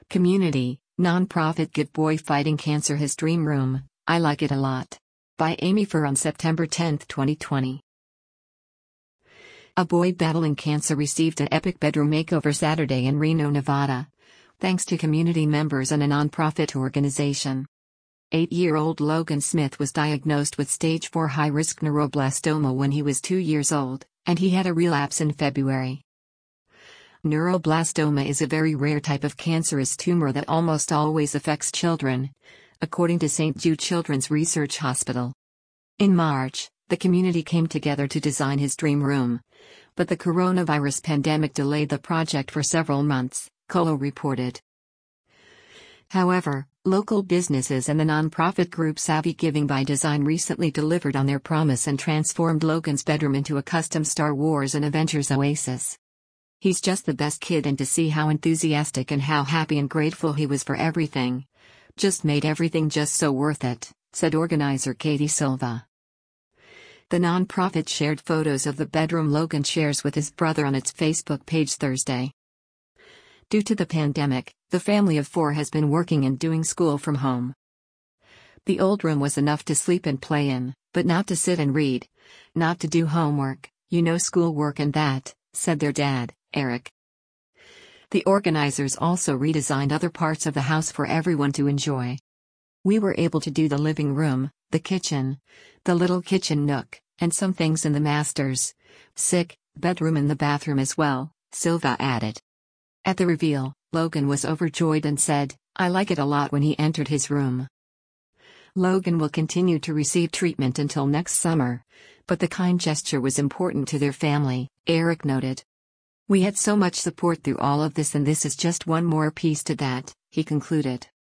Community, nonprofit Give Boy Fighting Cancer His Dream Room, I Like It a Lot. By Amy Furr on September 10, 2020. A boy battling cancer received an epic bedroom makeover Saturday in Reno, Nevada, thanks to community members and a nonprofit organization. 8-year-old Logan Smith was diagnosed with stage 4 high-risk neuroblastoma when he was 2 years old, and he had a relapse in February. Neuroblastoma is a very rare type of cancerous tumor that almost always affects children, according to St. Jude Children's Research Hospital. In March, the community came together to design his dream room, but the coronavirus pandemic delayed the project for several months, Colo reported. However, local businesses and the nonprofit group Savvy Giving by Design recently delivered on their promise and transformed Logan's bedroom into a custom Star Wars and Avengers oasis. He's just the best kid, and to see how enthusiastic and how happy and grateful he was for everything just made everything just so worth it, said organizer Katie Silva. The nonprofit shared photos of the bedroom Logan shares with his brother on its Facebook page Thursday. Due to the pandemic, the family of 4 has been working and doing school from home. The old room was enough to sleep and play in, but not to sit and read, not to do homework, schoolwork and that, said their dad, Eric. The organizers also redesigned other parts of the house for everyone to enjoy. We were able to do the living room, the kitchen, the little kitchen nook, and some things in the master's bedroom and the bathroom as well, Silva added. At the reveal, Logan was overjoyed and said, "I like it a lot" when he entered his room. Logan will continue to receive treatment until next summer, but the kind gesture was important to their family, Eric noted. "We had so much support through all of this, and this is just one more piece to that," he concluded.